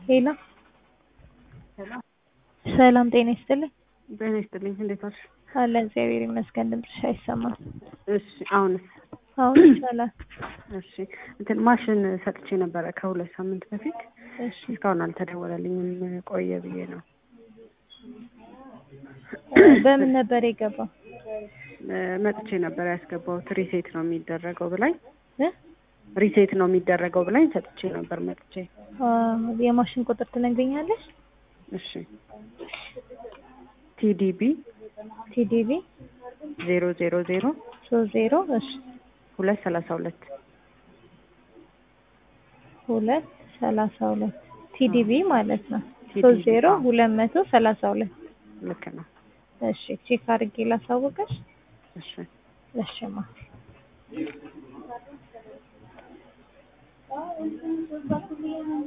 ሄሎ ሰላም ጤና ይስጥልኝ። ጤና ይስጥልኝ። እንዴት ዋልሽ? አለ እግዚአብሔር ይመስገን። ድምፅሽ አይሰማም። እሺ አሁንስ? አሁን ይቻላል። እሺ እንትን ማሽን ሰጥቼ ነበረ ከሁለት ሳምንት በፊት። እሺ እስካሁን አልተደወለልኝም ቆየ ብዬ ነው። በምን ነበር የገባው? መጥቼ ነበር ያስገባሁት። ሪሴት ነው የሚደረገው ብላኝ እ ሪሴት ነው የሚደረገው ብላኝ ሰጥቼ ነበር መጥቼ። የማሽን ቁጥር ትነግሪኛለሽ? እሺ ቲዲቢ ቲዲቢ 000 30 እሺ 232 232 ቲዲቢ ማለት ነው። TDB 232 ልክ ነው። እሺ ቼክ አድርጌ ላሳውቅሽ። እሺ እሺማ